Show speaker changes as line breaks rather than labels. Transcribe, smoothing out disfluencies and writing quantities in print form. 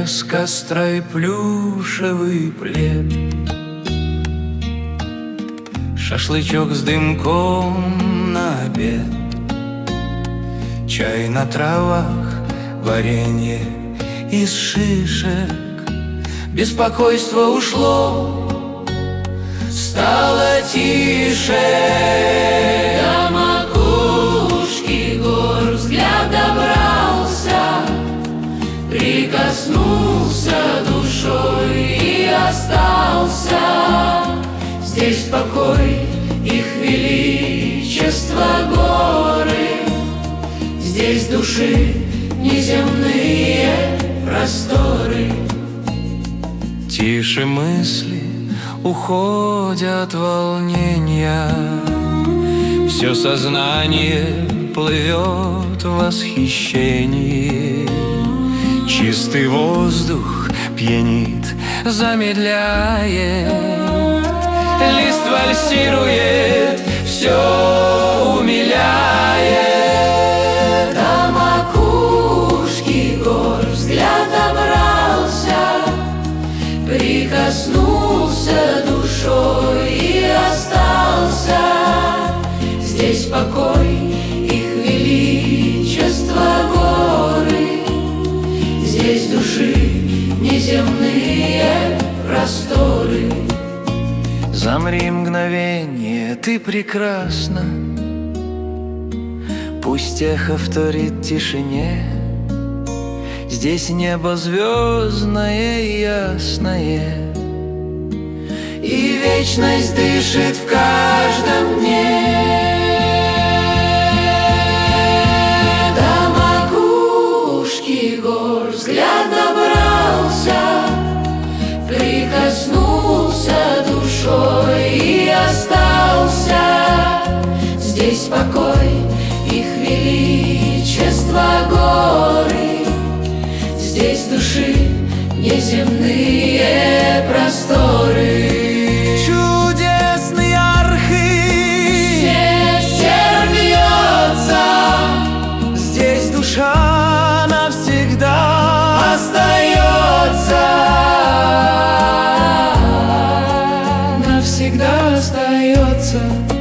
с костра и плюшевый плед, шашлычок с дымком на обед, чай на травах, варенье из шишек. Беспокойство ушло, стало тише.
До макушки гор взгляд добрался, прикоснулся душой и остался. Здесь покой, их величество горы, здесь души неземные просторы.
Тише мысли уходят волнения, все сознание плывет в восхищении. Чистый воздух пьянит, замедляет, лист вальсирует, все умиляет.
До макушки гор взгляд добрался, прикоснулся душой и остался. Здесь покой, их величество горы, здесь души неземные просторы.
Замри мгновенье, ты прекрасна, пусть эхо вторит тишине. Здесь небо звездное и ясное, и вечность дышит в каждом дне.
До макушки гор взгляд добрался, прикоснулся душой и остался. Здесь покой, их величество горы, здесь души неземные просторы.
Чудесный архи,
Сердце рвется,
здесь душа навсегда
остается,
навсегда остается.